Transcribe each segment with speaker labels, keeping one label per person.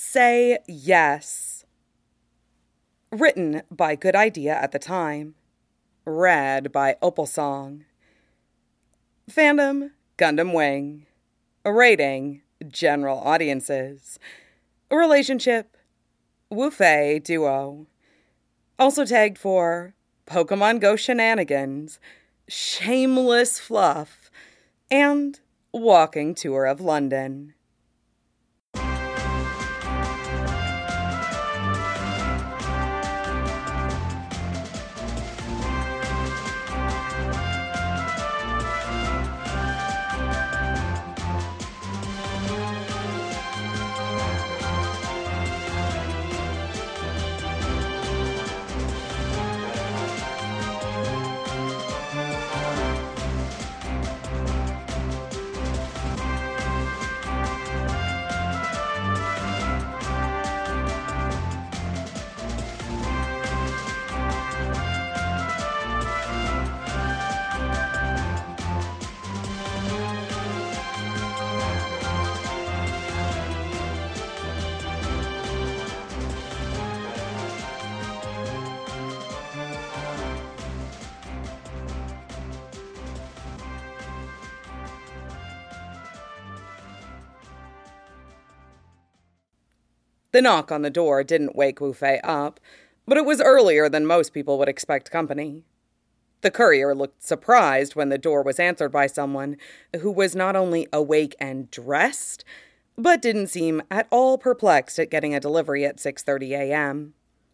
Speaker 1: Say Yes. Written by Good Idea at the time. Read by Opal Song. Fandom, Gundam Wing. Rating, general audiences. Relationship, Wu Fei duo. Also tagged for Pokemon Go shenanigans, shameless fluff, and walking tour of London. The knock on the door didn't wake Wu Fei up, but it was earlier than most people would expect company. The courier looked surprised when the door was answered by someone who was not only awake and dressed, but didn't seem at all perplexed at getting a delivery at 6:30 a.m.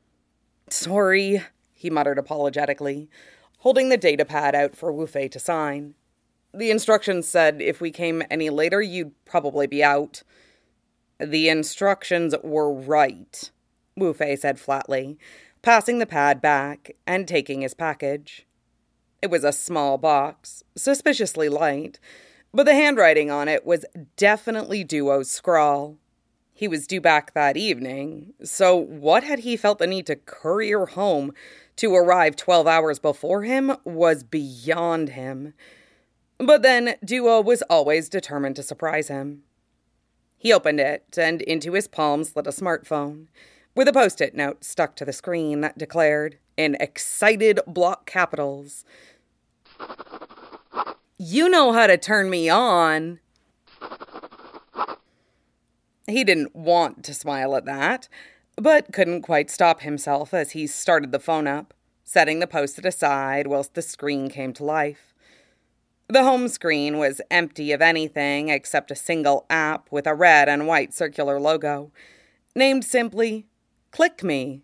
Speaker 1: "Sorry," he muttered apologetically, holding the datapad out for Wu Fei to sign. "The instructions said if we came any later, you'd probably be out." "The instructions were right," Wu Fei said flatly, passing the pad back and taking his package. It was a small box, suspiciously light, but the handwriting on it was definitely Duo's scrawl. He was due back that evening, so what had he felt the need to courier home to arrive 12 hours before him was beyond him. But then Duo was always determined to surprise him. He opened it, and into his palm slid a smartphone, with a post-it note stuck to the screen that declared, in excited block capitals, "You know how to turn me on." He didn't want to smile at that, but couldn't quite stop himself as he started the phone up, setting the post-it aside whilst the screen came to life. The home screen was empty of anything except a single app with a red and white circular logo, named simply Click Me.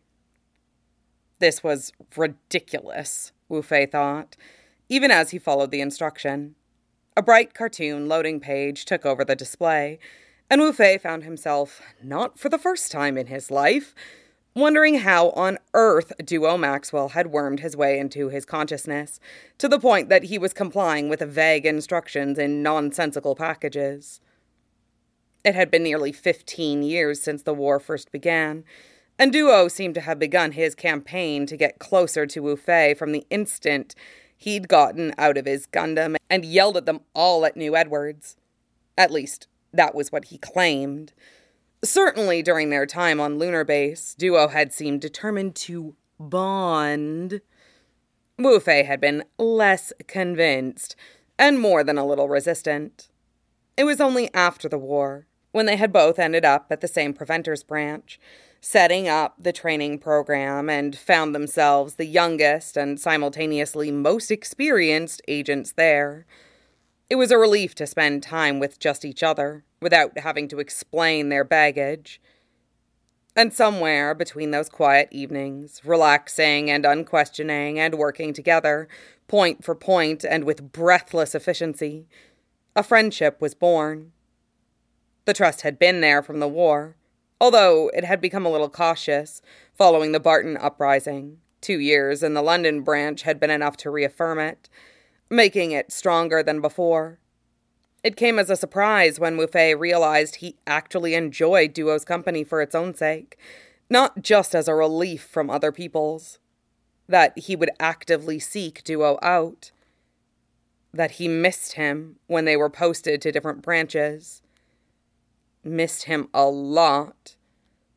Speaker 1: This was ridiculous, Wu Fei thought, even as he followed the instruction. A bright cartoon loading page took over the display, and Wu Fei found himself, not for the first time in his life, wondering how on earth Duo Maxwell had wormed his way into his consciousness, to the point that he was complying with vague instructions in nonsensical packages. It had been nearly 15 years since the war first began, and Duo seemed to have begun his campaign to get closer to Wu Fei from the instant he'd gotten out of his Gundam and yelled at them all at New Edwards. At least, that was what he claimed. Certainly during their time on Lunar Base, Duo had seemed determined to bond. Wu Fei had been less convinced, and more than a little resistant. It was only after the war, when they had both ended up at the same Preventers branch, setting up the training program and found themselves the youngest and simultaneously most experienced agents there. It was a relief to spend time with just each other, without having to explain their baggage. And somewhere between those quiet evenings, relaxing and unquestioning and working together, point for point and with breathless efficiency, a friendship was born. The trust had been there from the war, although it had become a little cautious following the Barton Uprising. 2 years in the London branch had been enough to reaffirm it, making it stronger than before. It came as a surprise when Wu Fei realized he actually enjoyed Duo's company for its own sake, not just as a relief from other people's. That he would actively seek Duo out. That he missed him when they were posted to different branches. Missed him a lot.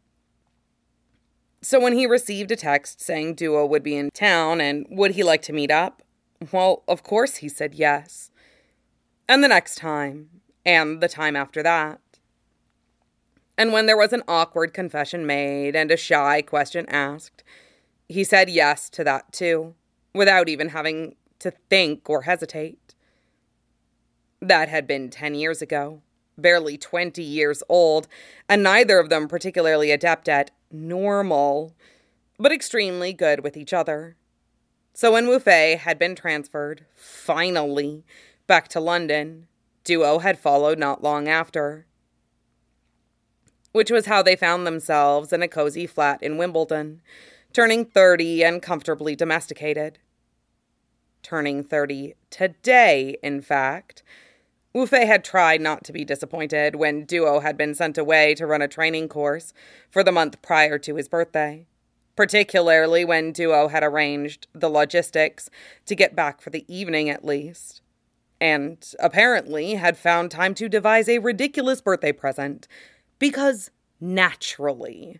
Speaker 1: So when he received a text saying Duo would be in town and would he like to meet up, well, of course he said yes. And the next time, and the time after that. And when there was an awkward confession made and a shy question asked, he said yes to that too, without even having to think or hesitate. That had been 10 years ago, barely 20 years old, and neither of them particularly adept at normal, but extremely good with each other. So when Wu Fei had been transferred, finally, back to London, Duo had followed not long after. Which was how they found themselves in a cozy flat in Wimbledon, turning 30 and comfortably domesticated. Turning 30 today, in fact. Wu Fei had tried not to be disappointed when Duo had been sent away to run a training course for the month prior to his birthday, particularly when Duo had arranged the logistics to get back for the evening at least, and apparently had found time to devise a ridiculous birthday present, because naturally.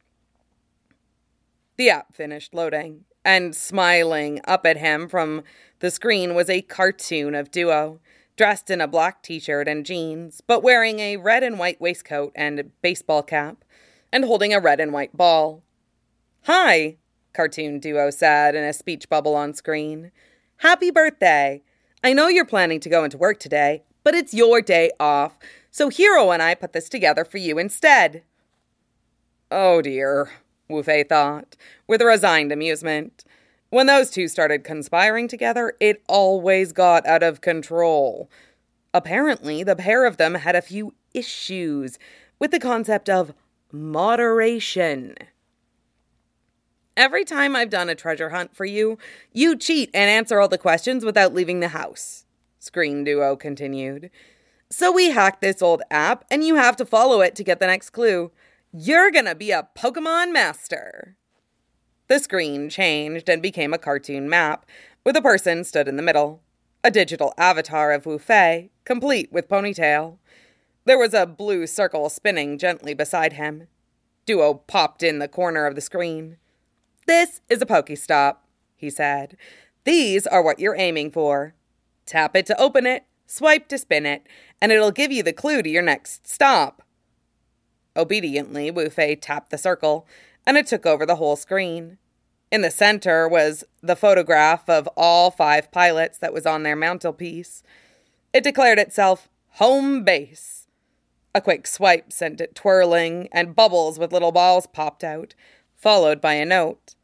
Speaker 1: The app finished loading, and smiling up at him from the screen was a cartoon of Duo, dressed in a black t-shirt and jeans, but wearing a red and white waistcoat and baseball cap, and holding a red and white ball. "Hi," cartoon Duo said in a speech bubble on screen. "Happy birthday! I know you're planning to go into work today, but it's your day off, so Hero and I put this together for you instead." Oh dear, Wu Fei thought, with resigned amusement. When those two started conspiring together, it always got out of control. Apparently, the pair of them had a few issues with the concept of moderation. "Every time I've done a treasure hunt for you, you cheat and answer all the questions without leaving the house," Screen Duo continued. "So we hacked this old app, and you have to follow it to get the next clue. You're gonna be a Pokemon master." The screen changed and became a cartoon map, with a person stood in the middle, a digital avatar of Wu Fei, complete with ponytail. There was a blue circle spinning gently beside him. Duo popped in the corner of the screen. "This is a Pokestop," he said. "These are what you're aiming for. Tap it to open it, swipe to spin it, and it'll give you the clue to your next stop." Obediently, Wu Fei tapped the circle, and it took over the whole screen. In the center was the photograph of all 5 pilots that was on their mantelpiece. It declared itself home base. A quick swipe sent it twirling, and bubbles with little balls popped out, followed by a note.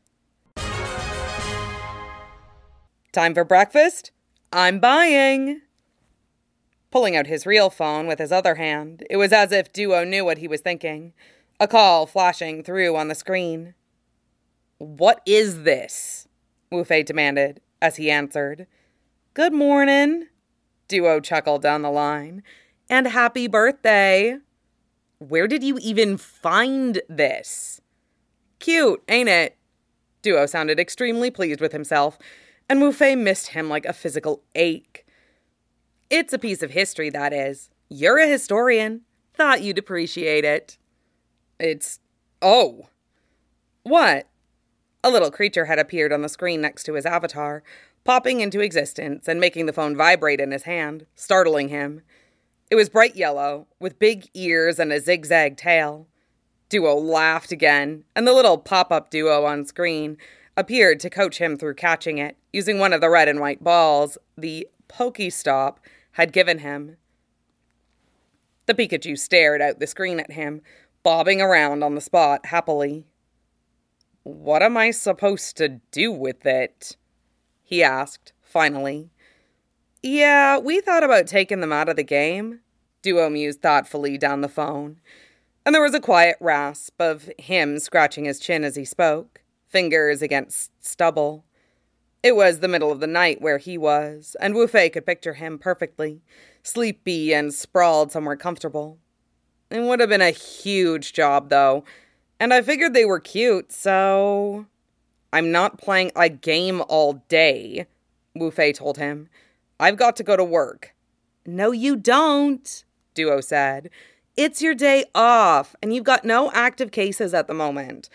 Speaker 1: "Time for breakfast? I'm buying." Pulling out his real phone with his other hand, it was as if Duo knew what he was thinking, a call flashing through on the screen. "What is this?" Wu Fei demanded as he answered. "Good morning," Duo chuckled down the line. "And happy birthday." "Where did you even find this?" "Cute, ain't it?" Duo sounded extremely pleased with himself, and Wu Fei missed him like a physical ache. "It's a piece of history, that is. You're a historian. Thought you'd appreciate it." Oh. What? A little creature had appeared on the screen next to his avatar, popping into existence and making the phone vibrate in his hand, startling him. It was bright yellow, with big ears and a zigzag tail. Duo laughed again, and the little pop-up Duo on screen appeared to coach him through catching it, using one of the red and white balls the Pokestop had given him. The Pikachu stared out the screen at him, bobbing around on the spot happily. "What am I supposed to do with it?" he asked, finally. "Yeah, we thought about taking them out of the game," Duo mused thoughtfully down the phone, and there was a quiet rasp of him scratching his chin as he spoke, fingers against stubble. It was the middle of the night where he was, and Wu Fei could picture him perfectly, sleepy and sprawled somewhere comfortable. It would have been a huge job, though, and I figured they were cute, so... "I'm not playing a game all day," Wu Fei told him. "I've got to go to work." "No, you don't," Duo said. "It's your day off, and you've got no active cases at the moment.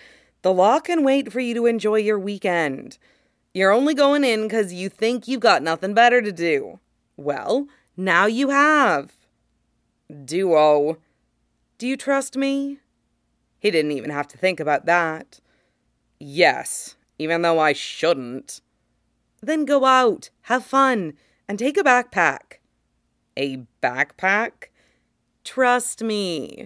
Speaker 1: The law can wait for you to enjoy your weekend. You're only going in because you think you've got nothing better to do. Well, now you have. Duo, do you trust me? He didn't even have to think about that. Yes, even though I shouldn't. Then go out, have fun, and take a backpack. A backpack? Trust me.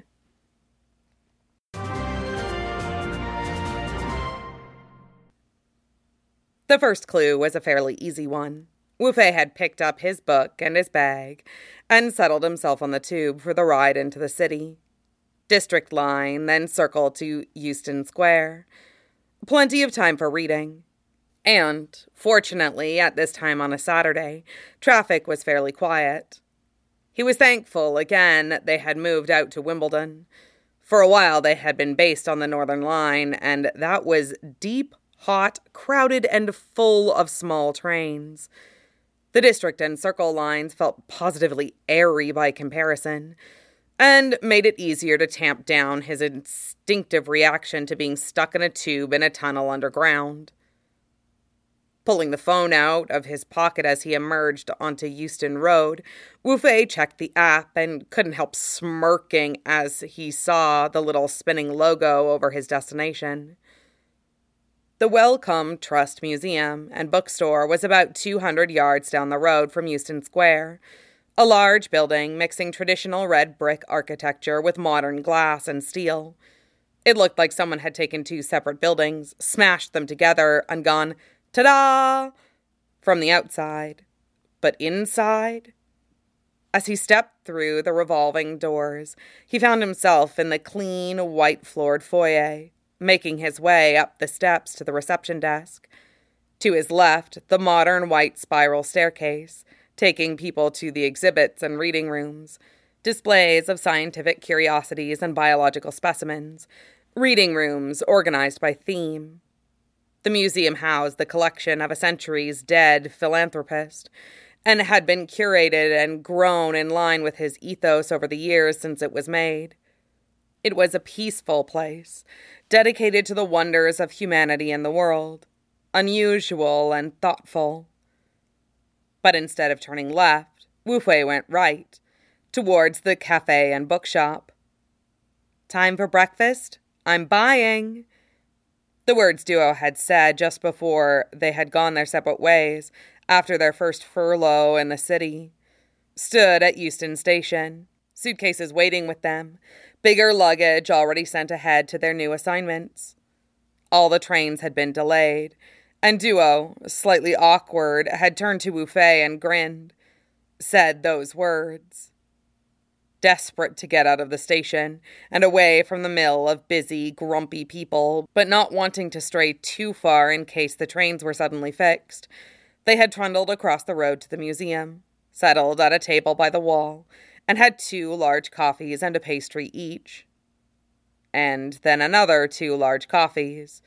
Speaker 1: The first clue was a fairly easy one. Wu Fei had picked up his book and his bag and settled himself on the tube for the ride into the city. District line, then circle to Euston Square. Plenty of time for reading. And, fortunately, at this time on a Saturday, traffic was fairly quiet. He was thankful, again, that they had moved out to Wimbledon. For a while they had been based on the Northern Line, and that was deep, hot, crowded, and full of small trains. The District and Circle lines felt positively airy by comparison, and made it easier to tamp down his instinctive reaction to being stuck in a tube in a tunnel underground. Pulling the phone out of his pocket as he emerged onto Euston Road, Wu Fei checked the app and couldn't help smirking as he saw the little spinning logo over his destination. The Wellcome Trust Museum and Bookstore was about 200 yards down the road from Euston Square, a large building mixing traditional red brick architecture with modern glass and steel. It looked like someone had taken two separate buildings, smashed them together, and gone, ta-da! From the outside. But inside? As he stepped through the revolving doors, he found himself in the clean, white-floored foyer, making his way up the steps to the reception desk. To his left, the modern white spiral staircase, taking people to the exhibits and reading rooms, displays of scientific curiosities and biological specimens, reading rooms organized by theme. The museum housed the collection of a centuries-dead philanthropist, and had been curated and grown in line with his ethos over the years since it was made. It was a peaceful place, dedicated to the wonders of humanity and the world, unusual and thoughtful. But instead of turning left, Wu Fei went right, towards the cafe and bookshop. Time for breakfast? I'm buying. The words Duo had said just before they had gone their separate ways, after their first furlough in the city, stood at Euston Station, suitcases waiting with them, bigger luggage already sent ahead to their new assignments. All the trains had been delayed, and Duo, slightly awkward, had turned to Wu Fei and grinned, said those words. Desperate to get out of the station and away from the mill of busy, grumpy people, but not wanting to stray too far in case the trains were suddenly fixed, they had trundled across the road to the museum, settled at a table by the wall, and had 2 large coffees and a pastry each. And then another 2 large coffees.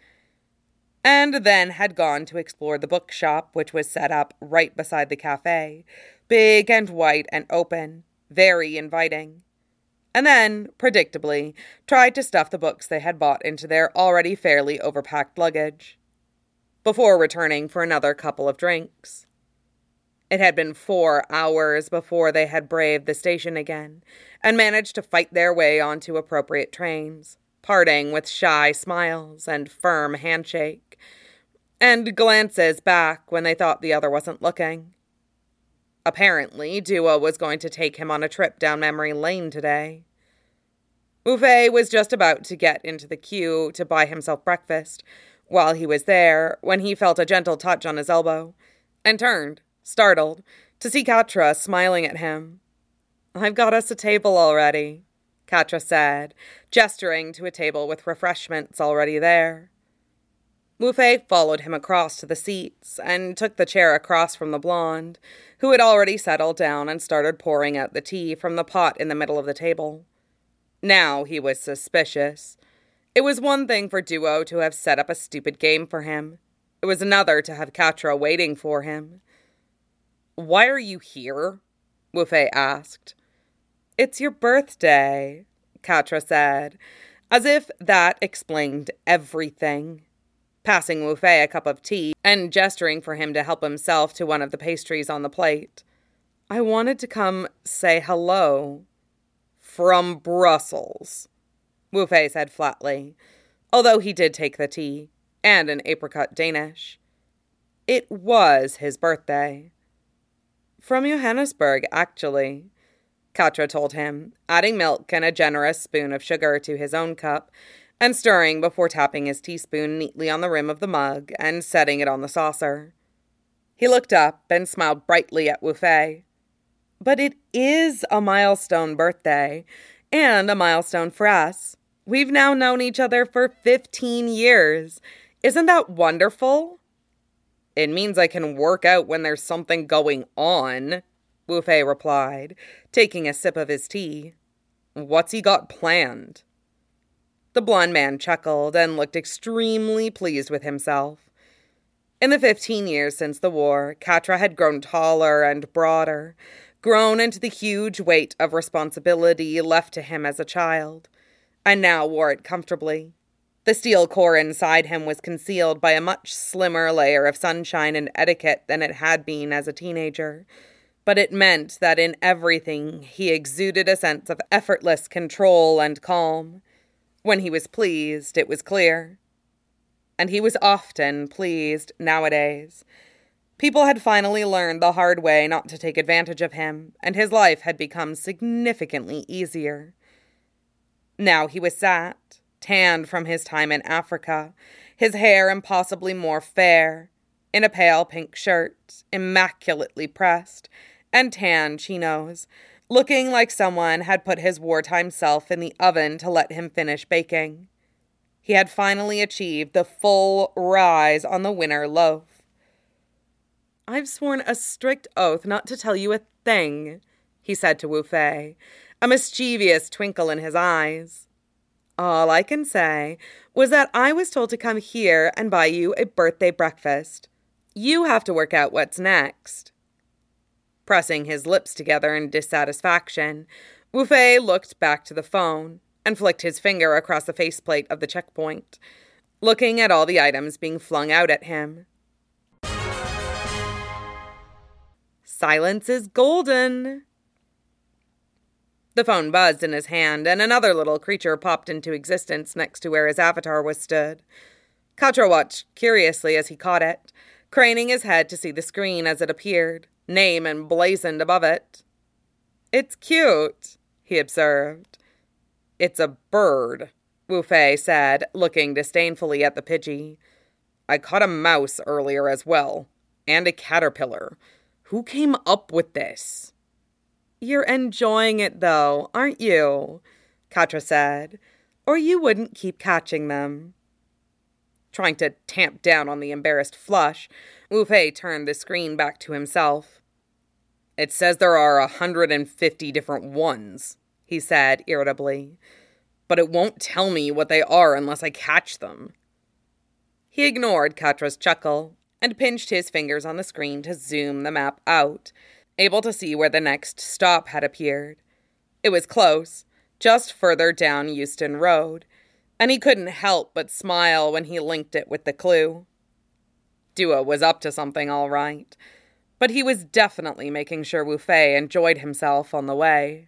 Speaker 1: And then had gone to explore the bookshop, which was set up right beside the cafe, big and white and open, very inviting. And then, predictably, tried to stuff the books they had bought into their already fairly overpacked luggage, before returning for another couple of drinks. It had been 4 hours before they had braved the station again, and managed to fight their way onto appropriate trains, parting with shy smiles and firm handshake, and glances back when they thought the other wasn't looking. Apparently, Duo was going to take him on a trip down memory lane today. Wu Fei was just about to get into the queue to buy himself breakfast while he was there when he felt a gentle touch on his elbow, and turned, startled, to see Katra smiling at him. "I've got us a table already," Katra said, gesturing to a table with refreshments already there. Wu Fei followed him across to the seats and took the chair across from the blonde, who had already settled down and started pouring out the tea from the pot in the middle of the table. Now he was suspicious. It was one thing for Duo to have set up a stupid game for him. It was another to have Katra waiting for him. "Why are you here?" Wu Fei asked. "It's your birthday," Katra said, as if that explained everything. Passing Wu Fei a cup of tea and gesturing for him to help himself to one of the pastries on the plate. "I wanted to come say hello." "From Brussels," Wu Fei said flatly, although he did take the tea, and an apricot Danish. It was his birthday. "From Johannesburg, actually," Katra told him, adding milk and a generous spoon of sugar to his own cup, and stirring before tapping his teaspoon neatly on the rim of the mug and setting it on the saucer. He looked up and smiled brightly at Wu Fei. "But it is a milestone birthday, and a milestone for us. We've now known each other for 15 years. Isn't that wonderful?" "It means I can work out when there's something going on," Wu Fei replied, taking a sip of his tea. "What's he got planned?" The blond man chuckled and looked extremely pleased with himself. In the 15 years since the war, Katra had grown taller and broader, grown into the huge weight of responsibility left to him as a child, and now wore it comfortably. The steel core inside him was concealed by a much slimmer layer of sunshine and etiquette than it had been as a teenager, but it meant that in everything he exuded a sense of effortless control and calm. When he was pleased, it was clear. And he was often pleased nowadays. People had finally learned the hard way not to take advantage of him, and his life had become significantly easier. Now he was sat, tanned from his time in Africa, his hair impossibly more fair, in a pale pink shirt, immaculately pressed, and tan chinos, looking like someone had put his wartime self in the oven to let him finish baking. He had finally achieved the full rise on the winter loaf. "I've sworn a strict oath not to tell you a thing," he said to Wu Fei, a mischievous twinkle in his eyes. "All I can say was that I was told to come here and buy you a birthday breakfast. You have to work out what's next." Pressing his lips together in dissatisfaction, Wu Fei looked back to the phone and flicked his finger across the faceplate of the checkpoint, looking at all the items being flung out at him. Silence is golden. The phone buzzed in his hand, and another little creature popped into existence next to where his avatar was stood. Katra watched curiously as he caught it, craning his head to see the screen as it appeared, name emblazoned above it. "It's cute," he observed. "It's a bird," Wu Fei said, looking disdainfully at the Pidgey. "I caught a mouse earlier as well, and a caterpillar. Who came up with this?" "You're enjoying it, though, aren't you?" Katra said, "or you wouldn't keep catching them." Trying to tamp down on the embarrassed flush, Wu Fei turned the screen back to himself. "It says there are 150 different ones," he said irritably, "but it won't tell me what they are unless I catch them." He ignored Katra's chuckle and pinched his fingers on the screen to zoom the map out, able to see where the next stop had appeared. It was close, just further down Euston Road, and he couldn't help but smile when he linked it with the clue. Dua was up to something all right, but he was definitely making sure Wu Fei enjoyed himself on the way.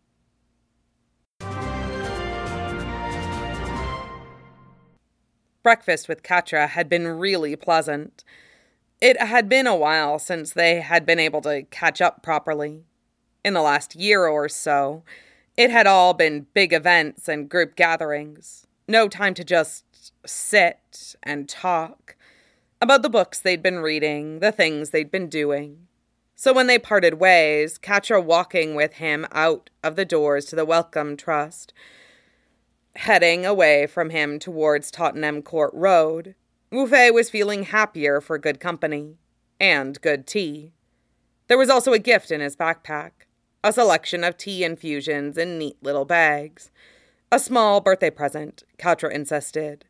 Speaker 1: Breakfast with Katra had been really pleasant. It had been a while since they had been able to catch up properly. In the last year or so, it had all been big events and group gatherings. No time to just sit and talk about the books they'd been reading, the things they'd been doing. So when they parted ways, Katra walking with him out of the doors to the Wellcome Trust, heading away from him towards Tottenham Court Road, Wu Fei was feeling happier for good company and good tea. There was also a gift in his backpack, a selection of tea infusions in neat little bags. A small birthday present, Katra insisted.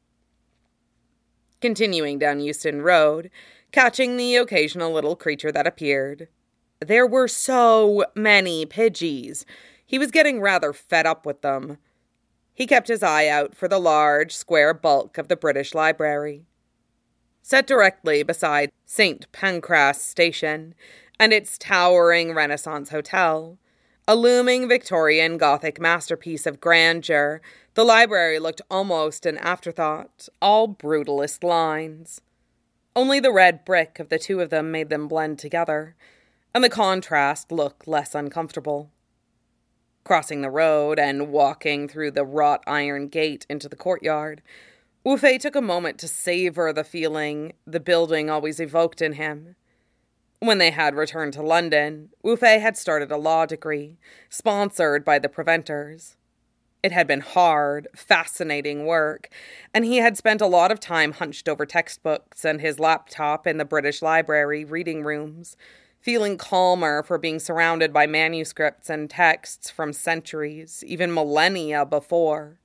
Speaker 1: Continuing down Euston Road, catching the occasional little creature that appeared. There were so many Pidgeys. He was getting rather fed up with them. He kept his eye out for the large, square bulk of the British Library. Set directly beside St. Pancras Station and its towering Renaissance Hotel, a looming Victorian Gothic masterpiece of grandeur, the library looked almost an afterthought, all brutalist lines. Only the red brick of the two of them made them blend together, and the contrast look less uncomfortable. Crossing the road and walking through the wrought iron gate into the courtyard, Wu Fei took a moment to savor the feeling the building always evoked in him. When they had returned to London, Wu Fei had started a law degree, sponsored by the Preventers. It had been hard, fascinating work, and he had spent a lot of time hunched over textbooks and his laptop in the British Library reading rooms, feeling calmer for being surrounded by manuscripts and texts from centuries, even millennia before.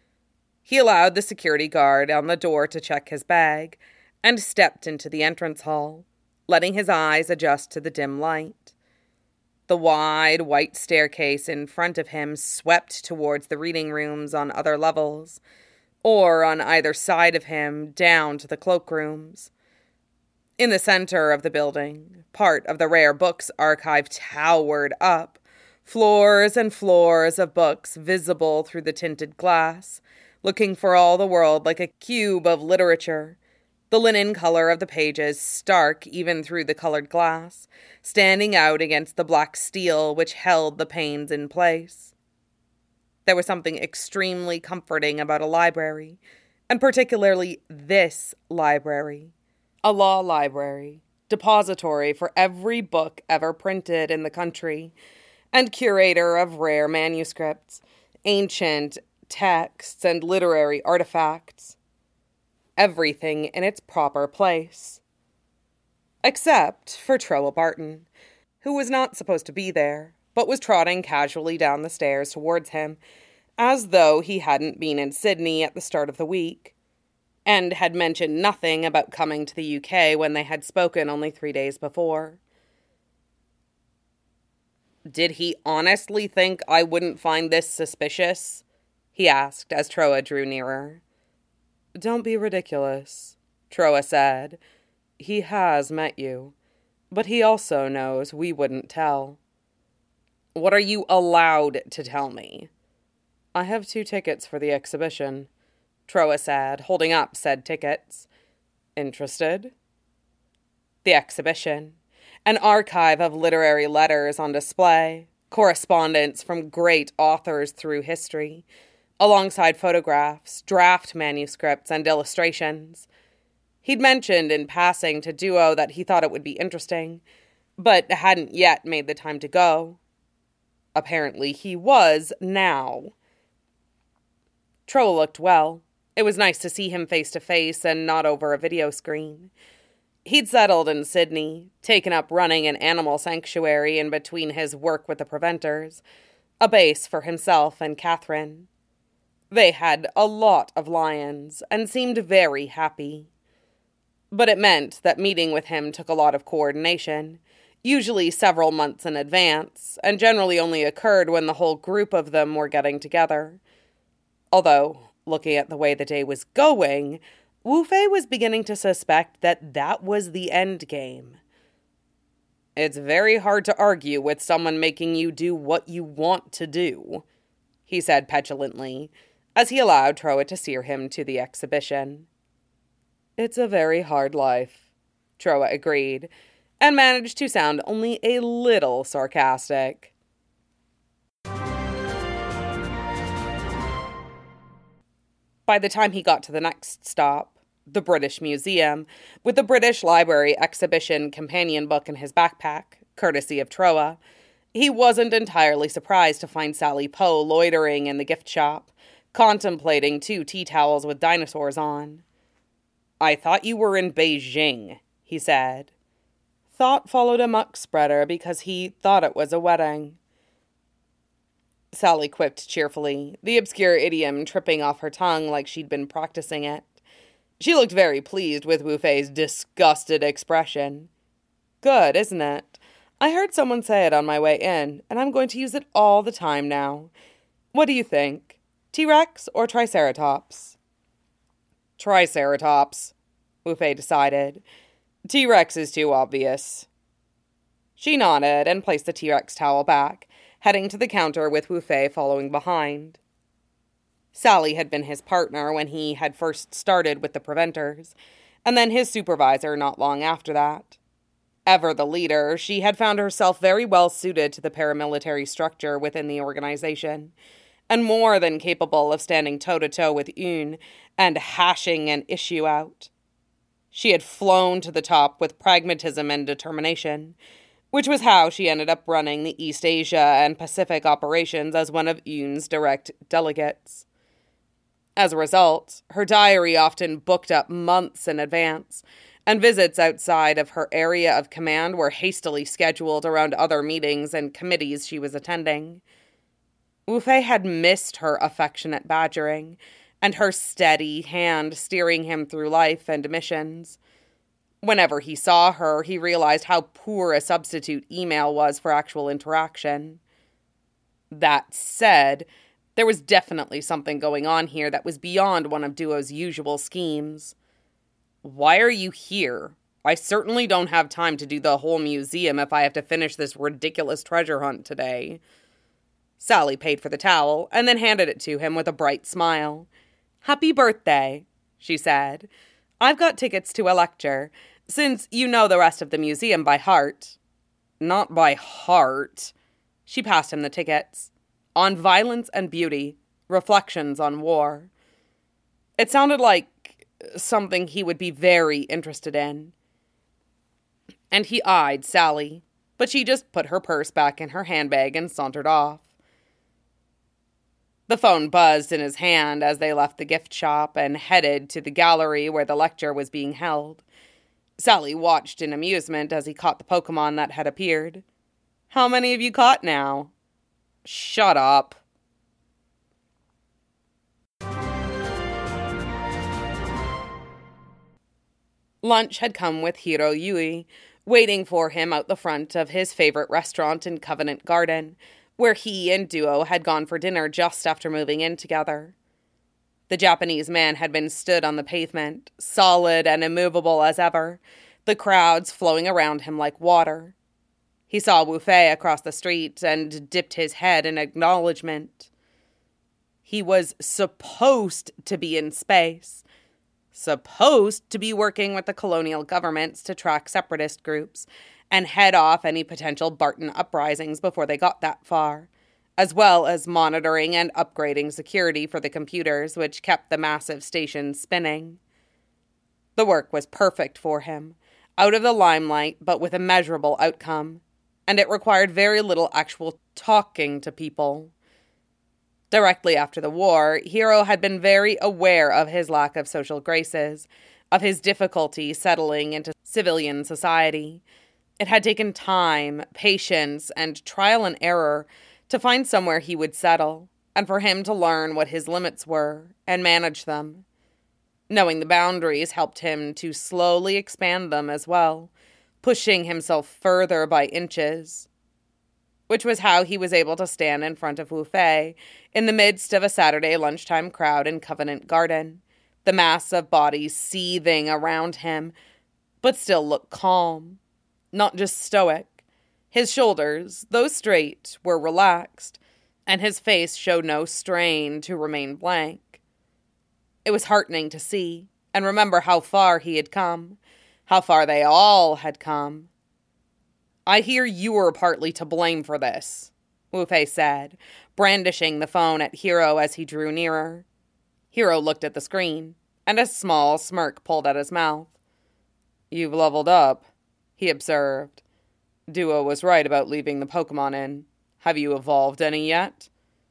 Speaker 1: He allowed the security guard on the door to check his bag and stepped into the entrance hall, letting his eyes adjust to the dim light. The wide, white staircase in front of him swept towards the reading rooms on other levels, or on either side of him down to the cloakrooms. In the center of the building, part of the rare books archive towered up, floors and floors of books visible through the tinted glass, looking for all the world like a cube of literature, the linen color of the pages stark even through the colored glass, standing out against the black steel which held the panes in place. There was something extremely comforting about a library, and particularly this library, a law library, depository for every book ever printed in the country, and curator of rare manuscripts, ancient texts, and literary artifacts. Everything in its proper place. Except for Troa Barton, who was not supposed to be there, but was trotting casually down the stairs towards him, as though he hadn't been in Sydney at the start of the week, and had mentioned nothing about coming to the UK when they had spoken only 3 days before. "Did he honestly think I wouldn't find this suspicious?" he asked as Troa drew nearer. "Don't be ridiculous," Troa said. "He has met you, but he also knows we wouldn't tell." "What are you allowed to tell me?" "I have 2 tickets for the exhibition," Troa said, holding up said tickets. "Interested?" The exhibition, an archive of literary letters on display, correspondence from great authors through history, alongside photographs, draft manuscripts, and illustrations. He'd mentioned in passing to Duo that he thought it would be interesting, but hadn't yet made the time to go. Apparently he was now. Troa looked well. It was nice to see him face to face and not over a video screen. He'd settled in Sydney, taken up running an animal sanctuary in between his work with the Preventers, a base for himself and Catherine. They had a lot of lions and seemed very happy. But it meant that meeting with him took a lot of coordination, usually several months in advance, and generally only occurred when the whole group of them were getting together. Although, looking at the way the day was going, Wu Fei was beginning to suspect that was the end game. "It's very hard to argue with someone making you do what you want to do," he said petulantly, as he allowed Troa to steer him to the exhibition. "It's a very hard life," Troa agreed, and managed to sound only a little sarcastic. By the time he got to the next stop, the British Museum, with the British Library exhibition companion book in his backpack, courtesy of Troa, he wasn't entirely surprised to find Sally Poe loitering in the gift shop, contemplating 2 tea towels with dinosaurs on. "I thought you were in Beijing," he said. "Thought followed a muck spreader because he thought it was a wedding," Sally quipped cheerfully, the obscure idiom tripping off her tongue like she'd been practicing it. She looked very pleased with Wu Fei's disgusted expression. "Good, isn't it? I heard someone say it on my way in, and I'm going to use it all the time now. What do you think?" T-Rex or Triceratops? Triceratops, Wu Fei decided. T-Rex is too obvious. She nodded and placed the T-Rex towel back, heading to the counter with Wu Fei following behind. Sally had been his partner when he had first started with the Preventers, and then his supervisor not long after that. Ever the leader, she had found herself very well suited to the paramilitary structure within the organization, and more than capable of standing toe-to-toe with Yoon and hashing an issue out. She had flown to the top with pragmatism and determination, which was how she ended up running the East Asia and Pacific operations as one of Yoon's direct delegates. As a result, her diary often booked up months in advance, and visits outside of her area of command were hastily scheduled around other meetings and committees she was attending. Wu Fei had missed her affectionate badgering, and her steady hand steering him through life and missions. Whenever he saw her, he realized how poor a substitute email was for actual interaction. That said, there was definitely something going on here that was beyond one of Duo's usual schemes. Why are you here? I certainly don't have time to do the whole museum if I have to finish this ridiculous treasure hunt today. Sally paid for the towel and then handed it to him with a bright smile. Happy birthday, she said. I've got tickets to a lecture, since you know the rest of the museum by heart. Not by heart. She passed him the tickets. On Violence and Beauty, Reflections on War. It sounded like something he would be very interested in. And he eyed Sally, but she just put her purse back in her handbag and sauntered off. The phone buzzed in his hand as they left the gift shop and headed to the gallery where the lecture was being held. Sally watched in amusement as he caught the Pokemon that had appeared. How many have you caught now? Shut up. Lunch had come with Hiro Yui, waiting for him out the front of his favorite restaurant in Covenant Garden, where he and Duo had gone for dinner just after moving in together. The Japanese man had been stood on the pavement, solid and immovable as ever, the crowds flowing around him like water. He saw Wu Fei across the street and dipped his head in acknowledgement. He was supposed to be in space, supposed to be working with the colonial governments to track separatist groups and head off any potential Barton uprisings before they got that far, as well as monitoring and upgrading security for the computers which kept the massive station spinning. The work was perfect for him, out of the limelight but with a measurable outcome, and it required very little actual talking to people. Directly after the war, Hiro had been very aware of his lack of social graces, of his difficulty settling into civilian society. It had taken time, patience, and trial and error to find somewhere he would settle, and for him to learn what his limits were and manage them. Knowing the boundaries helped him to slowly expand them as well, pushing himself further by inches, which was how he was able to stand in front of Wu Fei in the midst of a Saturday lunchtime crowd in Covenant Garden, the mass of bodies seething around him, but still look calm, not just stoic. His shoulders, though straight, were relaxed, and his face showed no strain to remain blank. It was heartening to see, and remember how far he had come, how far they all had come. I hear you were partly to blame for this, Wu Fei said, brandishing the phone at Hiro as he drew nearer. Hiro looked at the screen, and a small smirk pulled at his mouth. You've leveled up, he observed. Duo was right about leaving the Pokemon in. Have you evolved any yet?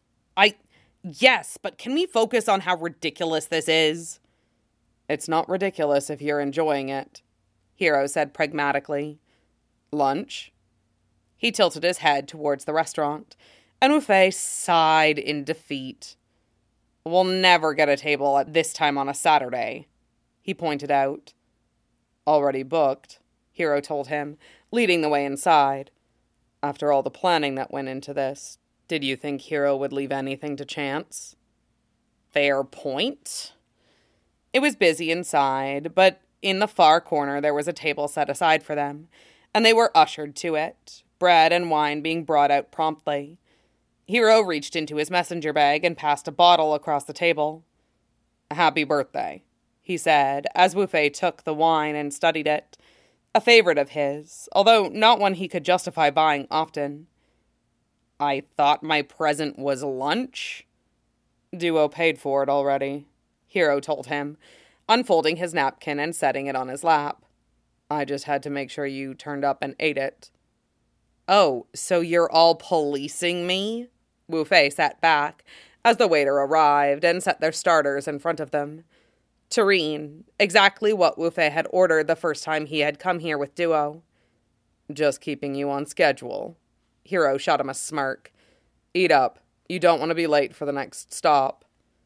Speaker 1: Yes, but can we focus on how ridiculous this is? It's not ridiculous if you're enjoying it, Hiro said pragmatically. Lunch? He tilted his head towards the restaurant, and Wu Fei sighed in defeat. We'll never get a table at this time on a Saturday, he pointed out. Already booked, Hiro told him, leading the way inside. After all the planning that went into this, did you think Hiro would leave anything to chance? fair point. It was busy inside, but in the far corner there was a table set aside for them, and they were ushered to it, bread and wine being brought out promptly. Hero reached into his messenger bag and passed a bottle across the table. "Happy birthday," he said, as Wu Fei took the wine and studied it. A favorite of his, although not one he could justify buying often. "I thought my present was lunch?" "Duo paid for it already," Hero told him, unfolding his napkin and setting it on his lap. "I just had to make sure you turned up and ate it." "Oh, so you're all policing me?" Wu Fei sat back as the waiter arrived and set their starters in front of them. Terrine, exactly what Wu Fei had ordered the first time he had come here with Duo. "Just keeping you on schedule." Hero shot him a smirk. "Eat up. You don't want to be late for the next stop."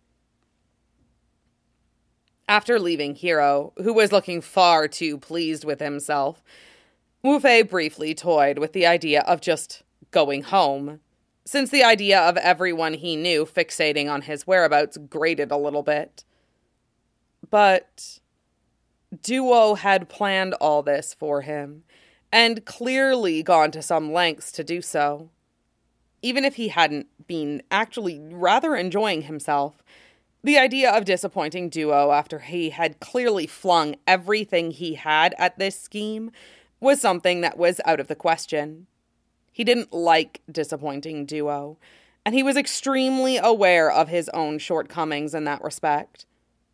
Speaker 1: After leaving Hero, who was looking far too pleased with himself, Wu Fei briefly toyed with the idea of just going home, since the idea of everyone he knew fixating on his whereabouts grated a little bit. But Duo had planned all this for him, and clearly gone to some lengths to do so. Even if he hadn't been actually rather enjoying himself, the idea of disappointing Duo after he had clearly flung everything he had at this scheme was something that was out of the question. He didn't like disappointing Duo, and he was extremely aware of his own shortcomings in that respect.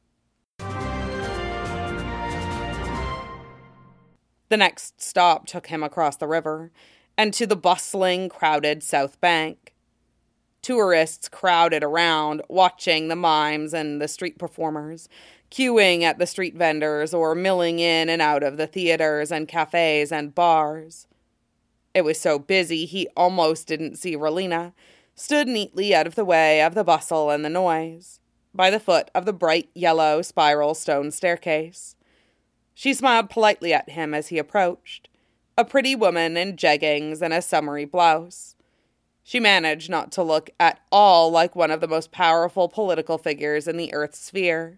Speaker 1: The next stop took him across the river, and to the bustling, crowded South Bank. Tourists crowded around, watching the mimes and the street performers, queuing at the street vendors or milling in and out of the theaters and cafes and bars. It was so busy he almost didn't see Relina, stood neatly out of the way of the bustle and the noise, by the foot of the bright yellow spiral stone staircase. She smiled politely at him as he approached, a pretty woman in jeggings and a summery blouse. She managed not to look at all like one of the most powerful political figures in the Earth's sphere.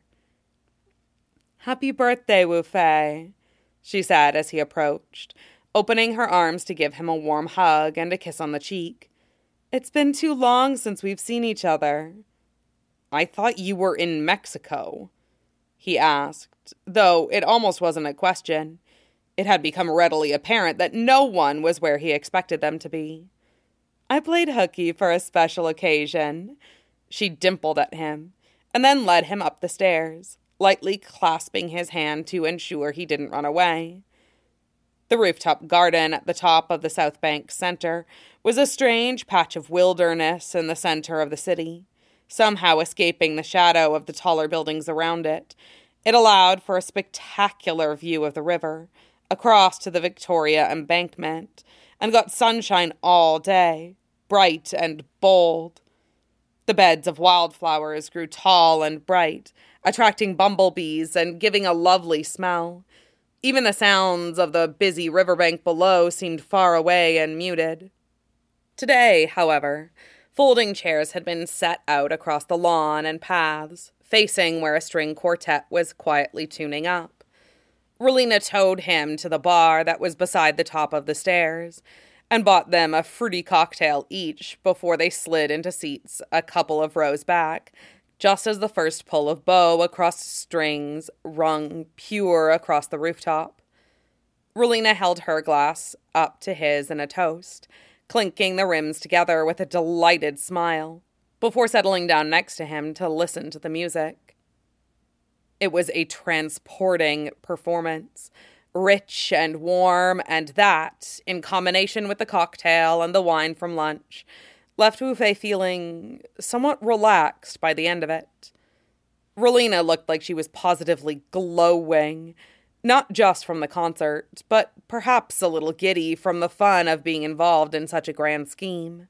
Speaker 1: "Happy birthday, Wu Fei," she said as he approached, opening her arms to give him a warm hug and a kiss on the cheek. "It's been too long since we've seen each other." "I thought you were in Mexico," he asked, though it almost wasn't a question. It had become readily apparent that no one was where he expected them to be. "I played hooky for a special occasion." She dimpled at him, and then led him up the stairs, lightly clasping his hand to ensure he didn't run away. The rooftop garden at the top of the South Bank Center was a strange patch of wilderness in the center of the city, somehow escaping the shadow of the taller buildings around it. It allowed for a spectacular view of the river, across to the Victoria Embankment, and got sunshine all day, bright and bold. The beds of wildflowers grew tall and bright, attracting bumblebees and giving a lovely smell. Even the sounds of the busy riverbank below seemed far away and muted. Today, however, folding chairs had been set out across the lawn and paths, facing where a string quartet was quietly tuning up. Relina towed him to the bar that was beside the top of the stairs, and bought them a fruity cocktail each before they slid into seats a couple of rows back, just as the first pull of bow across strings rung pure across the rooftop. Relina held her glass up to his in a toast, clinking the rims together with a delighted smile, before settling down next to him to listen to the music. It was a transporting performance, rich and warm, and that, in combination with the cocktail and the wine from lunch, left Wu Fei feeling somewhat relaxed by the end of it. Relina looked like she was positively glowing, not just from the concert, but perhaps a little giddy from the fun of being involved in such a grand scheme.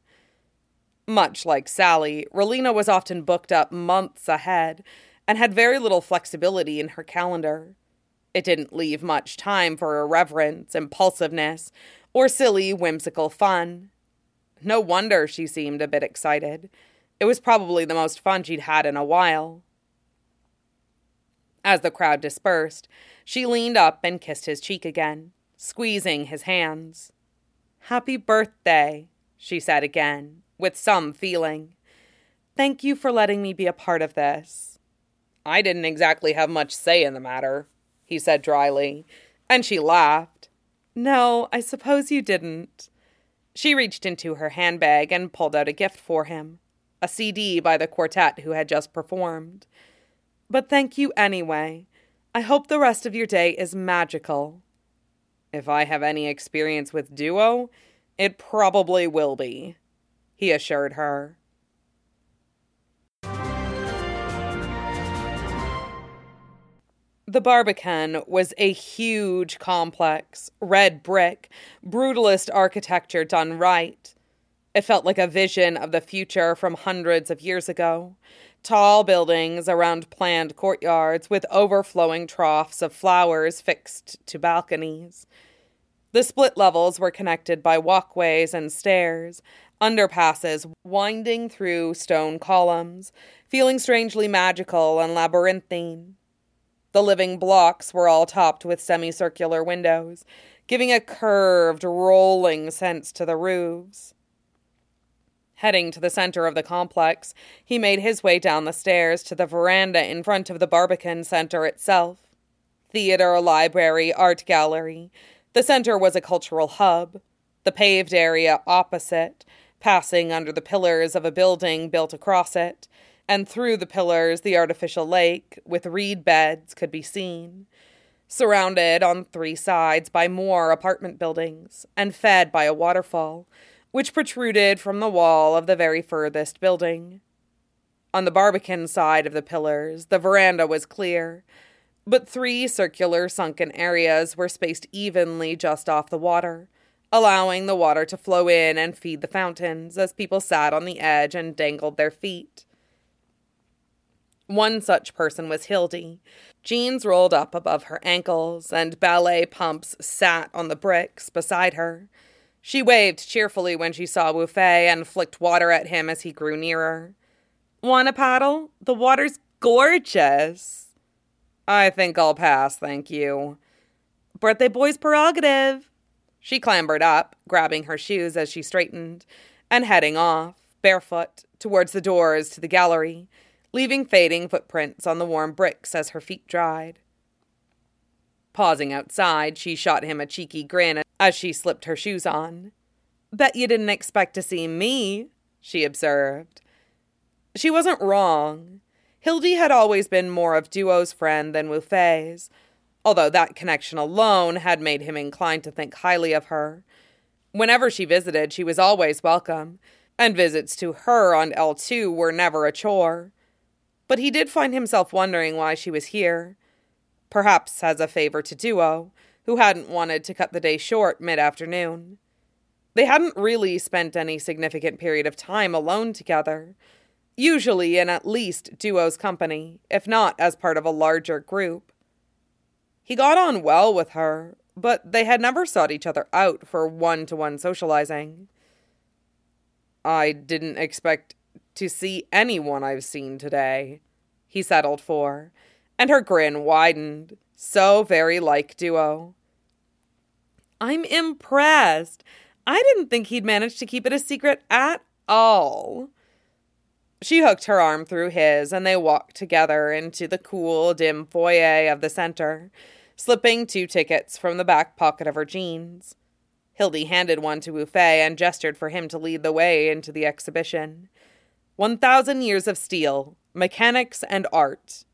Speaker 1: Much like Sally, Relina was often booked up months ahead and had very little flexibility in her calendar. It didn't leave much time for irreverence, impulsiveness, or silly, whimsical fun. No wonder she seemed a bit excited. It was probably the most fun she'd had in a while. As the crowd dispersed, she leaned up and kissed his cheek again, squeezing his hands. "Happy birthday," she said again, with some feeling. "Thank you for letting me be a part of this." "I didn't exactly have much say in the matter," he said dryly, and she laughed. "No, I suppose you didn't." She reached into her handbag and pulled out a gift for him, a CD by the quartet who had just performed. "But thank you anyway. I hope the rest of your day is magical." "If I have any experience with duo, it probably will be," he assured her. The Barbican was a huge complex, red brick, brutalist architecture done right. It felt like a vision of the future from hundreds of years ago. Tall buildings around planned courtyards with overflowing troughs of flowers fixed to balconies. The split levels were connected by walkways and stairs, underpasses winding through stone columns, feeling strangely magical and labyrinthine. The living blocks were all topped with semicircular windows, giving a curved, rolling sense to the roofs. Heading to the center of the complex, he made his way down the stairs to the veranda in front of the Barbican Center itself. Theater, library, art gallery. The center was a cultural hub. The paved area opposite, passing under the pillars of a building built across it, and through the pillars the artificial lake, with reed beds, could be seen. Surrounded on three sides by more apartment buildings, and fed by a waterfall, which protruded from the wall of the very furthest building. On the Barbican side of the pillars, the veranda was clear, but three circular sunken areas were spaced evenly just off the water, allowing the water to flow in and feed the fountains as people sat on the edge and dangled their feet. One such person was Hildy. Jeans rolled up above her ankles, and ballet pumps sat on the bricks beside her. She waved cheerfully when she saw Wu Fei and flicked water at him as he grew nearer. "Want a paddle? The water's gorgeous." "I think I'll pass, thank you." "Birthday boy's prerogative." She clambered up, grabbing her shoes as she straightened, and heading off, barefoot, towards the doors to the gallery, leaving fading footprints on the warm bricks as her feet dried. Pausing outside, she shot him a cheeky grin as she slipped her shoes on. "Bet you didn't expect to see me," she observed. She wasn't wrong. Hildy had always been more of Duo's friend than Wu Fei's, although that connection alone had made him inclined to think highly of her. Whenever she visited, she was always welcome, and visits to her on L2 were never a chore. But he did find himself wondering why she was here. Perhaps as a favor to Duo, who hadn't wanted to cut the day short mid-afternoon. They hadn't really spent any significant period of time alone together, usually in at least Duo's company, if not as part of a larger group. He got on well with her, but they had never sought each other out for one-to-one socializing. "I didn't expect to see anyone I've seen today," he settled for, and her grin widened, so very like Duo. "I'm impressed. I didn't think he'd managed to keep it a secret at all." She hooked her arm through his, and they walked together into the cool, dim foyer of the center, slipping 2 tickets from the back pocket of her jeans. Hildy handed one to Wu Fei and gestured for him to lead the way into the exhibition. 1,000 Years of Steel, Mechanics and Art.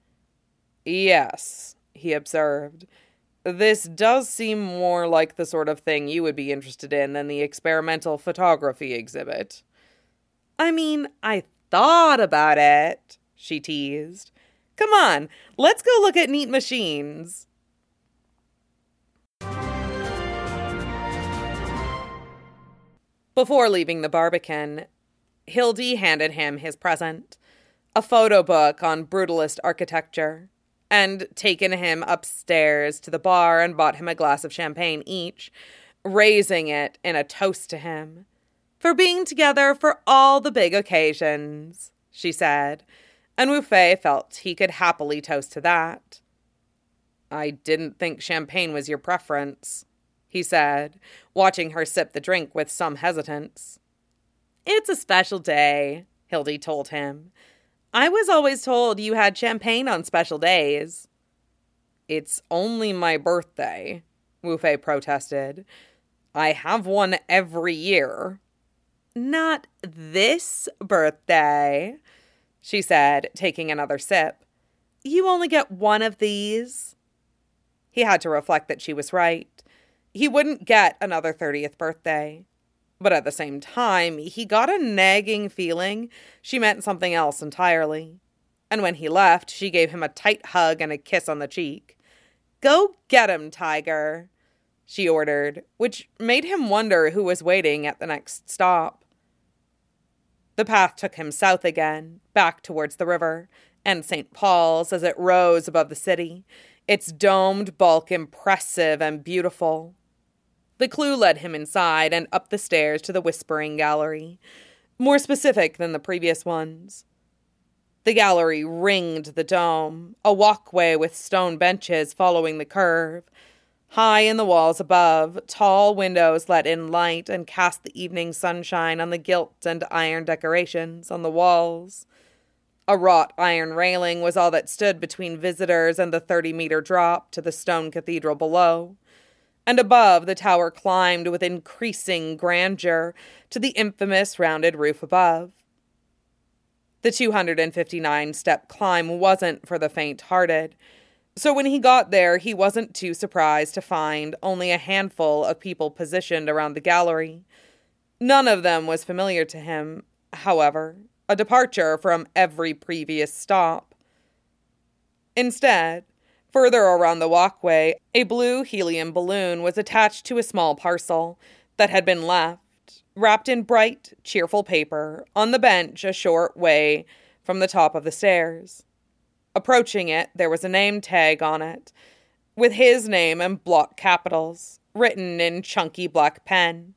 Speaker 1: "Yes," he observed. "This does seem more like the sort of thing you would be interested in than the experimental photography exhibit." "I mean, I thought about it," she teased. "Come on, let's go look at neat machines." Before leaving the Barbican, Hildy handed him his present, a photo book on brutalist architecture, and taken him upstairs to the bar and bought him a glass of champagne each, raising it in a toast to him. For being together for all the big occasions, she said, and Wu Fei felt he could happily toast to that. I didn't think champagne was your preference, he said, watching her sip the drink with some hesitance. It's a special day, Hildy told him. I was always told you had champagne on special days. It's only my birthday, Wu Fei protested. I have one every year. Not this birthday, she said, taking another sip. You only get one of these. He had to reflect that she was right. He wouldn't get another 30th birthday. But at the same time, he got a nagging feeling she meant something else entirely. And when he left, she gave him a tight hug and a kiss on the cheek. Go get him, Tiger, she ordered, which made him wonder who was waiting at the next stop. The path took him south again, back towards the river, and St. Paul's as it rose above the city, its domed bulk impressive and beautiful. The clue led him inside and up the stairs to the Whispering Gallery, more specific than the previous ones. The gallery ringed the dome, a walkway with stone benches following the curve. High in the walls above, tall windows let in light and cast the evening sunshine on the gilt and iron decorations on the walls. A wrought iron railing was all that stood between visitors and the 30-meter drop to the stone cathedral below. And above, the tower climbed with increasing grandeur to the infamous rounded roof above. The 259-step climb wasn't for the faint-hearted, so when he got there, he wasn't too surprised to find only a handful of people positioned around the gallery. None of them was familiar to him, however, a departure from every previous stop. Instead, further around the walkway, a blue helium balloon was attached to a small parcel that had been left, wrapped in bright, cheerful paper, on the bench a short way from the top of the stairs. Approaching it, there was a name tag on it, with his name in block capitals, written in chunky black pen.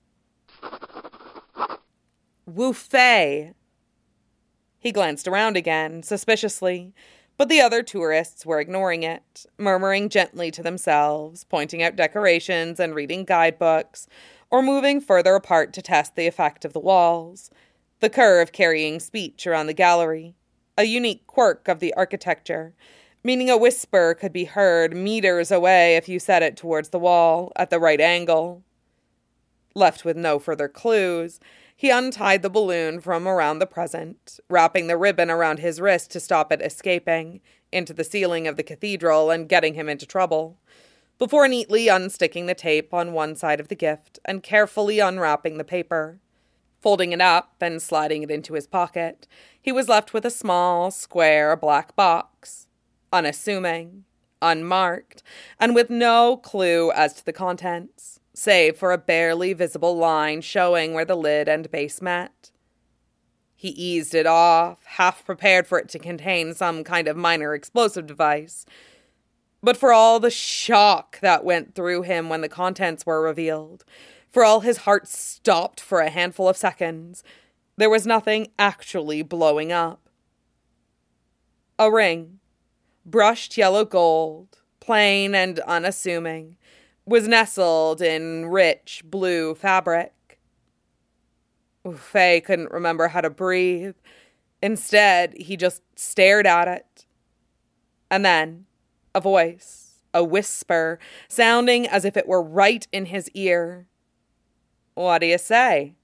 Speaker 1: Wu Fei. He glanced around again, suspiciously, but the other tourists were ignoring it, murmuring gently to themselves, pointing out decorations and reading guidebooks, or moving further apart to test the effect of the walls, the curve carrying speech around the gallery, a unique quirk of the architecture, meaning a whisper could be heard meters away if you set it towards the wall at the right angle. Left with no further clues, he untied the balloon from around the present, wrapping the ribbon around his wrist to stop it escaping into the ceiling of the cathedral and getting him into trouble, before neatly unsticking the tape on one side of the gift and carefully unwrapping the paper. Folding it up and sliding it into his pocket, he was left with a small, square, black box, unassuming, unmarked, and with no clue as to the contents, save for a barely visible line showing where the lid and base met. He eased it off, half prepared for it to contain some kind of minor explosive device. But for all the shock that went through him when the contents were revealed, for all his heart stopped for a handful of seconds, there was nothing actually blowing up. A ring, brushed yellow gold, plain and unassuming, was nestled in rich blue fabric. Wu Fei couldn't remember how to breathe. Instead, he just stared at it. And then, a voice, a whisper, sounding as if it were right in his ear. What do you say?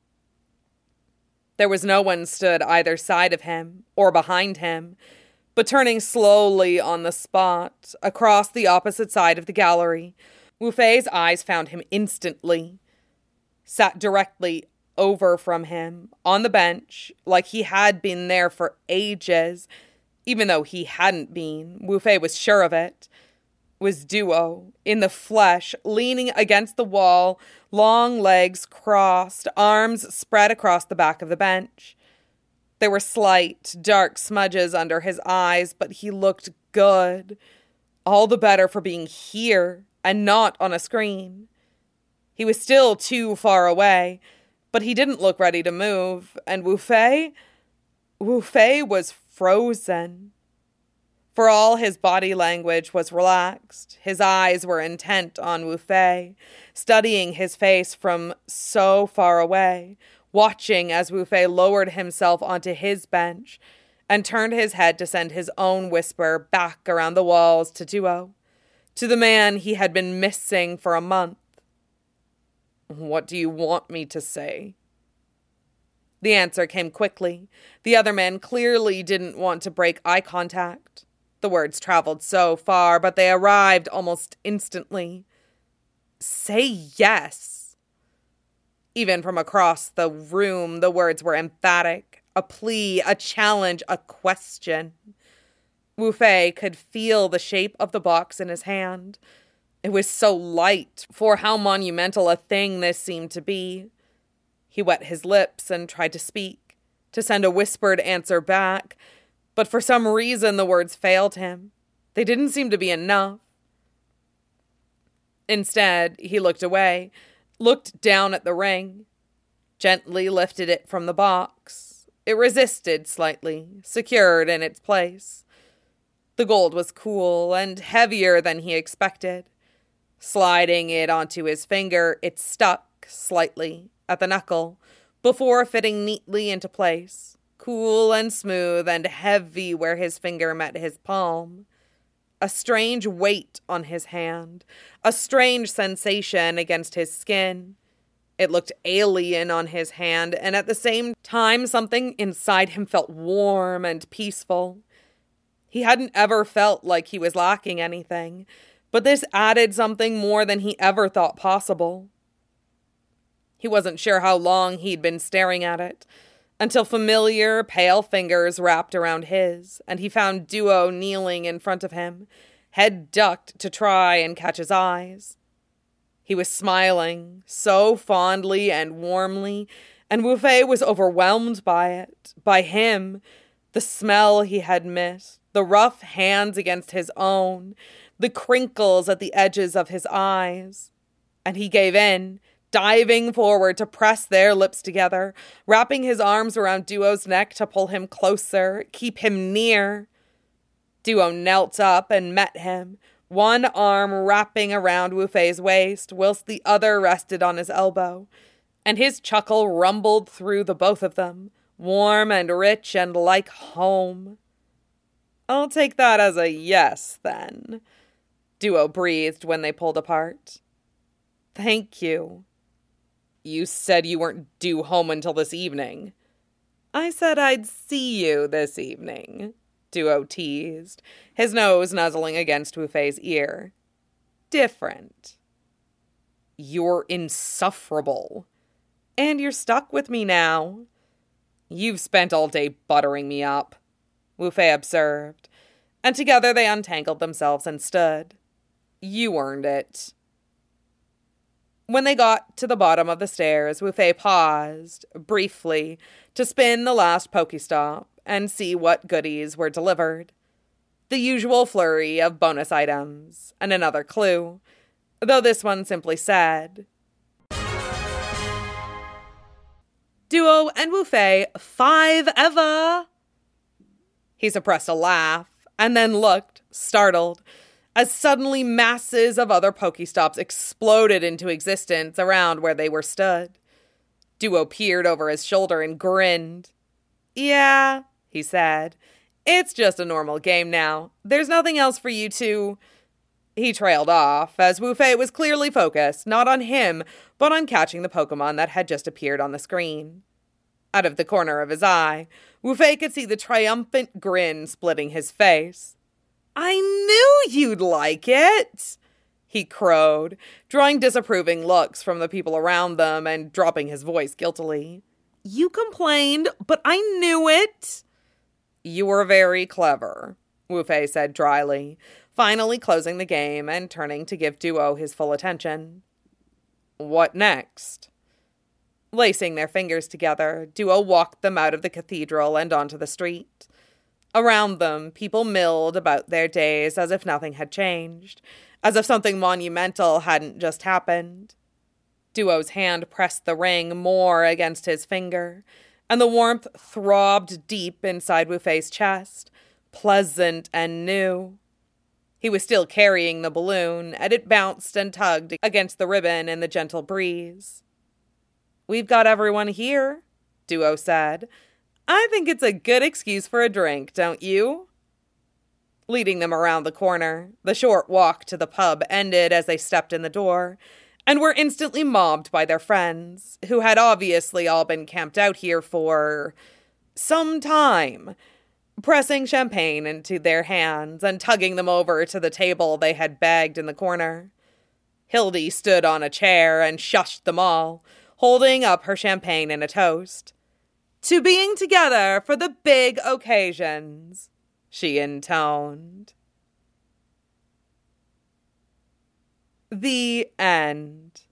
Speaker 1: There was no one stood either side of him or behind him, but turning slowly on the spot, across the opposite side of the gallery, Wu Fei's eyes found him instantly. Sat directly over from him, on the bench, like he had been there for ages, even though he hadn't been. Wu Fei was sure of it. Was Duo, in the flesh, leaning against the wall, long legs crossed, arms spread across the back of the bench. There were slight, dark smudges under his eyes, but he looked good. All the better for being here and not on a screen. He was still too far away, But he didn't look ready to move, and Wu-Fei was frozen. For all his body language was relaxed, his eyes were intent on Wu-Fei, studying his face from so far away, watching as Wu-Fei lowered himself onto his bench and turned his head to send his own whisper back around the walls to Duo, to the man he had been missing for a month. "What do you want me to say?" The answer came quickly. The other man clearly didn't want to break eye contact. The words traveled so far, but they arrived almost instantly. "Say yes." Even from across the room, the words were emphatic. A plea, a challenge, a question. Wu-Fei could feel the shape of the box in his hand. It was so light for how monumental a thing this seemed to be. He wet his lips and tried to speak, to send a whispered answer back, but for some reason the words failed him. They didn't seem to be enough. Instead, he looked away, looked down at the ring, gently lifted it from the box. It resisted slightly, secured in its place. The gold was cool and heavier than he expected. Sliding it onto his finger, it stuck slightly at the knuckle before fitting neatly into place, cool and smooth and heavy where his finger met his palm. A strange weight on his hand, a strange sensation against his skin. It looked alien on his hand, and at the same time something inside him felt warm and peaceful. He hadn't ever felt like he was lacking anything, but this added something more than he ever thought possible. He wasn't sure how long he'd been staring at it, until familiar, pale fingers wrapped around his, and he found Duo kneeling in front of him, head ducked to try and catch his eyes. He was smiling, so fondly and warmly, and Wu-Fei was overwhelmed by it, by him, the smell he had missed, the rough hands against his own, the crinkles at the edges of his eyes. And he gave in, diving forward to press their lips together, wrapping his arms around Duo's neck to pull him closer, keep him near. Duo knelt up and met him, one arm wrapping around Wu-Fei's waist, whilst the other rested on his elbow, and his chuckle rumbled through the both of them, warm and rich and like home. "I'll take that as a yes, then," Duo breathed when they pulled apart. "Thank you." "You said you weren't due home until this evening." "I said I'd see you this evening," Duo teased, his nose nuzzling against Wu-Fei's ear. "Different." "You're insufferable." "And you're stuck with me now." "You've spent all day buttering me up," Wu-Fei observed, and together they untangled themselves and stood. "You earned it." When they got to the bottom of the stairs, Wu-Fei paused, briefly, to spin the last Pokestop and see what goodies were delivered. The usual flurry of bonus items, and another clue, though this one simply said, "Duo and Wu-Fei, 5 ever." He suppressed a laugh, and then looked, startled, as suddenly masses of other Pokestops exploded into existence around where they were stood. Duo peered over his shoulder and grinned. "Yeah," he said, "it's just a normal game now. There's nothing else for you to—" He trailed off, as Wu-Fei was clearly focused, not on him, but on catching the Pokemon that had just appeared on the screen. Out of the corner of his eye, Wu-Fei could see the triumphant grin splitting his face. "I knew you'd like it," he crowed, drawing disapproving looks from the people around them and dropping his voice guiltily. "You complained, but I knew it." "You were very clever," Wu-Fei said dryly, finally closing the game and turning to give Duo his full attention. "What next?" Lacing their fingers together, Duo walked them out of the cathedral and onto the street. Around them, people milled about their days as if nothing had changed, as if something monumental hadn't just happened. Duo's hand pressed the ring more against his finger, and the warmth throbbed deep inside Wu Fei's chest, pleasant and new. He was still carrying the balloon, and it bounced and tugged against the ribbon in the gentle breeze. "We've got everyone here," Duo said. "I think it's a good excuse for a drink, don't you?" Leading them around the corner, the short walk to the pub ended as they stepped in the door, and were instantly mobbed by their friends, who had obviously all been camped out here for some time, pressing champagne into their hands and tugging them over to the table they had bagged in the corner. Hildy stood on a chair and shushed them all, holding up her champagne in a toast. "To being together for the big occasions," she intoned. The end.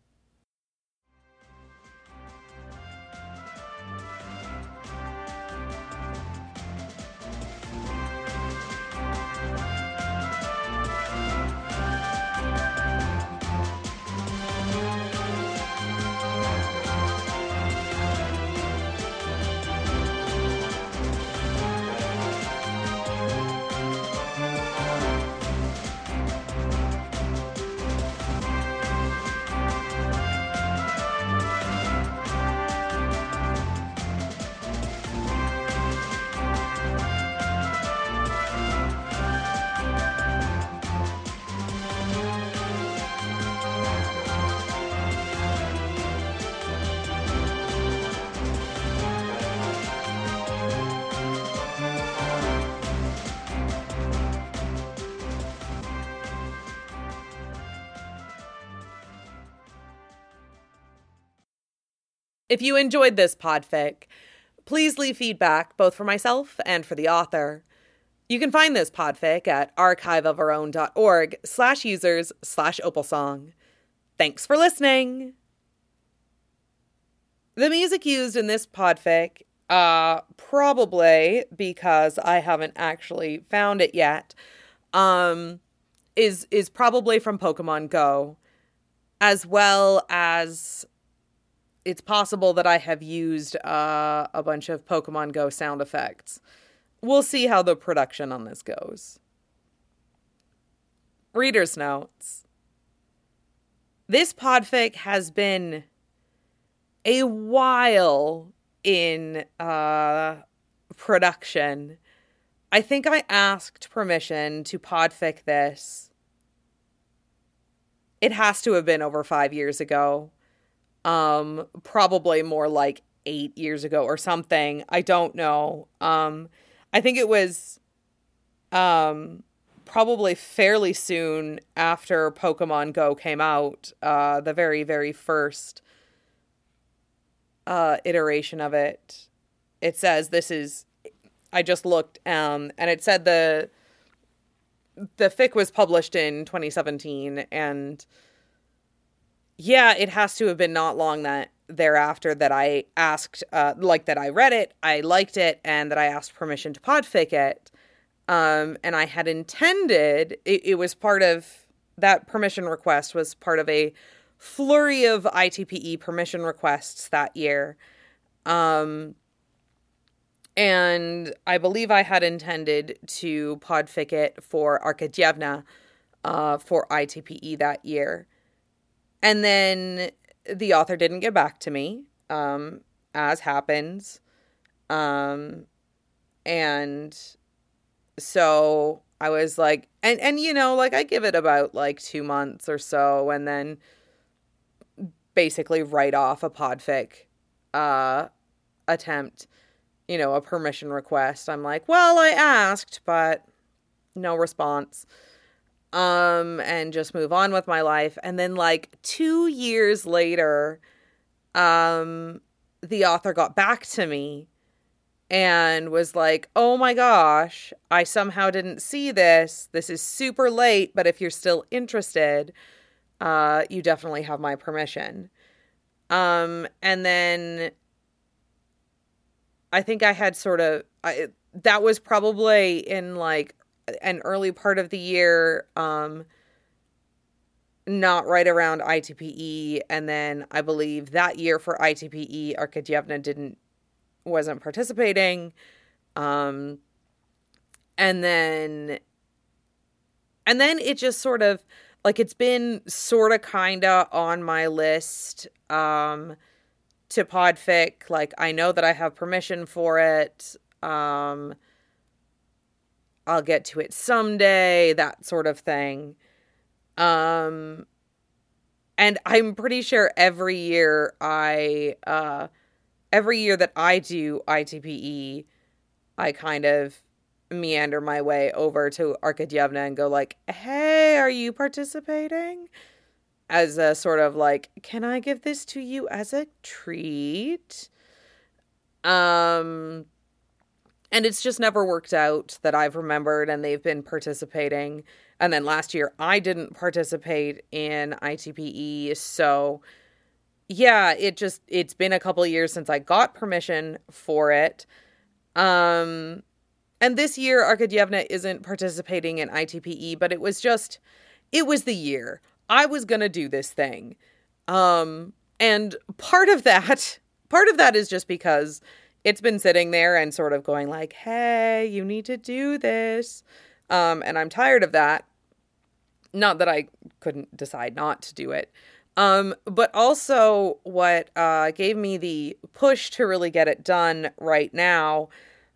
Speaker 1: If you enjoyed this podfic, please leave feedback both for myself and for the author. You can find this podfic at archiveofourown.org/users/opalsong. Thanks for listening. The music used in this podfic, probably because I haven't actually found it yet, is probably from Pokemon Go, as well as it's possible that I have used a bunch of Pokemon Go sound effects. We'll see how the production on this goes. Reader's notes. This podfic has been a while in production. I think I asked permission to podfic this. It has to have been over 5 years ago. Probably more like 8 years ago or something. I don't know. I think it was probably fairly soon after Pokemon Go came out, the very, very first iteration of it. It says I just looked, and it said the fic was published in 2017, and yeah, it has to have been not long thereafter that I asked, that I read it, I liked it, and that I asked permission to podfic it. And I had intended, it was part of, that permission request was part of a flurry of ITPE permission requests that year. And I believe I had intended to podfic it for Arkadyevna, for ITPE that year. And then the author didn't get back to me, as happens. And so I was like, and I give it about 2 months or so, and then basically write off a podfic attempt, a permission request. I'm like, well, I asked, but no response. And just move on with my life. And then 2 years later, the author got back to me and was like, "Oh my gosh, I somehow didn't see this. This is super late, but if you're still interested, you definitely have my permission." And then I think I had that was probably in an early part of the year, not right around ITPE, and then I believe that year for ITPE, Arkadyevna wasn't participating. And then it just sort of, like, it's been sort of kind of on my list to podfic. Like, I know that I have permission for it. I'll get to it someday, that sort of thing. And I'm pretty sure every year that I do ITPE, I kind of meander my way over to Arkadyevna and go like, hey, are you participating? As a sort of like, can I give this to you as a treat? And it's just never worked out that I've remembered, and they've been participating. And then last year I didn't participate in ITPE. So yeah, it's been a couple of years since I got permission for it. And this year Arkadyevna isn't participating in ITPE, but it was the year I was going to do this thing. And part of that is just because it's been sitting there and sort of going like, hey, you need to do this. And I'm tired of that. Not that I couldn't decide not to do it. But also what gave me the push to really get it done right now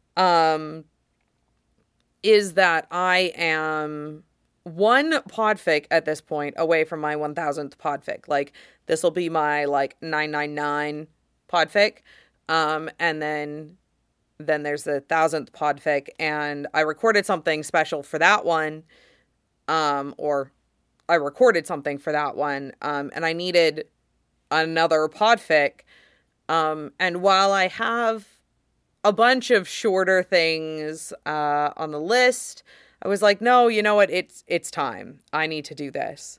Speaker 1: is that I am one podfic at this point away from my 1000th podfic. Like, this will be my, like, 999 podfic. And then there's the 1000th podfic, and I recorded something special for that one. And I needed another podfic. And while I have a bunch of shorter things on the list, I was like, no, you know what? It's time. I need to do this.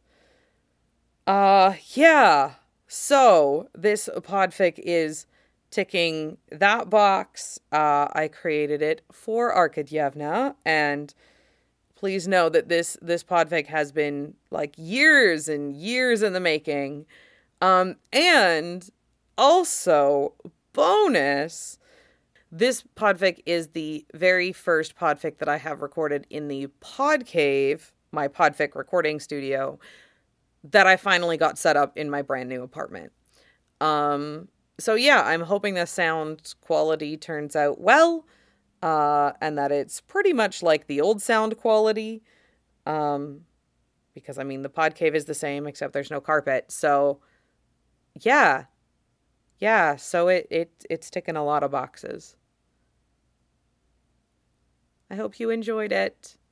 Speaker 1: Yeah. So this podfic is ticking that box. I created it for Arkadyevna, and please know that this podfic has been like years and years in the making. And also, bonus, this podfic is the very first podfic that I have recorded in the Pod Cave, my podfic recording studio, that I finally got set up in my brand new apartment. So yeah, I'm hoping the sound quality turns out well, and that it's pretty much like the old sound quality, because I mean, the Pod Cave is the same, except there's no carpet. So yeah, so it's ticking a lot of boxes. I hope you enjoyed it.